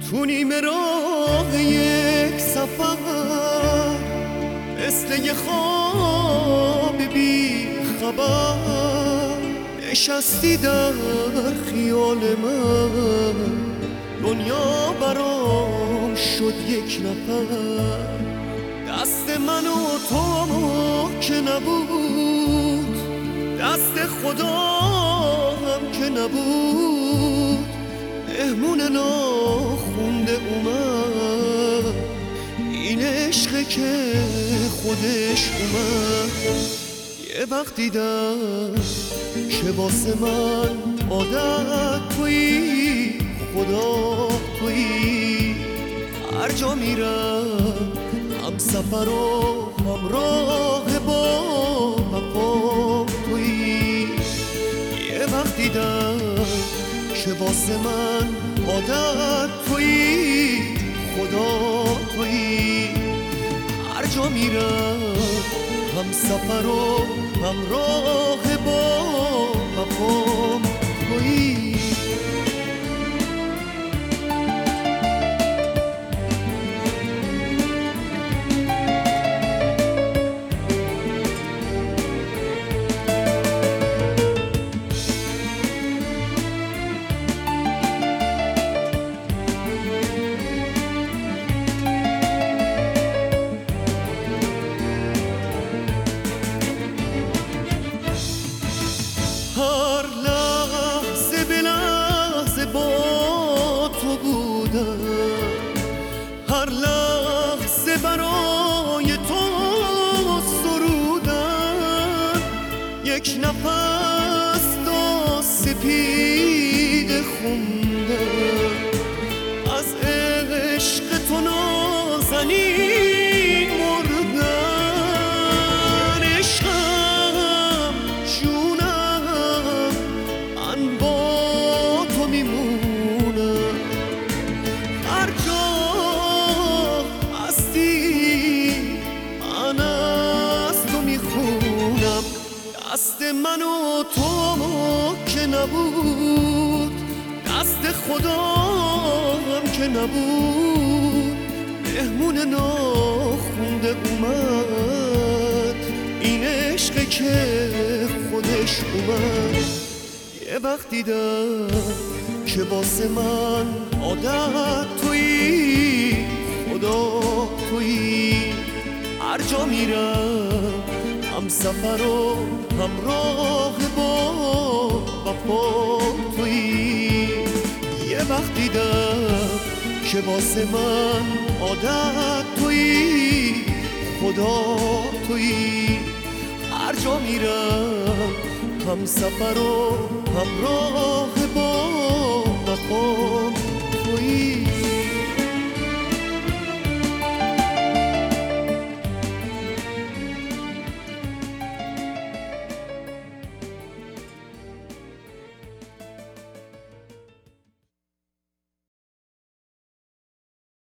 تو نیمه راه یک سفر مثل یه خواب بی خبر نشستی در خیال من، دنیا برام شد یک نفر. دست من و تو که نبود، دست خدا هم که نبود، مهمون ناخونده اومد، این عشقه که خودش اومد. یه وقت دیدم که واسه من عادت تویی، خدا تویی، هر جا میرم هم سفر و همراه با وفا تویی. یه وقت دیدم که واسه من عادت تویی، خدا تویی، هر جا میرم هم سفر و همراه با وفا تویی. هر لحظه به لحظه با تو بودم، هر لحظه برای تو سرودم. یک نفس تا سپید خوندم، از عشق تو نازنین مردم. عشقم جونم من با تو میمونم، هر جا هستی من از تو میخونم. دست من و تو که نبود، دست خدا هم که نبود، مهمون ناخونده اومد، این عشقه که خودش اومد. یه وقت دیدم که واسه من عادت تویی، خدا تویی، هر جا میرم هم سفر و همراه با وفا تویی. یه وقت دیدم که واسه من عادت تویی، خدا تویی، هر جا میرم هم سفر و همراه با وفا تویی.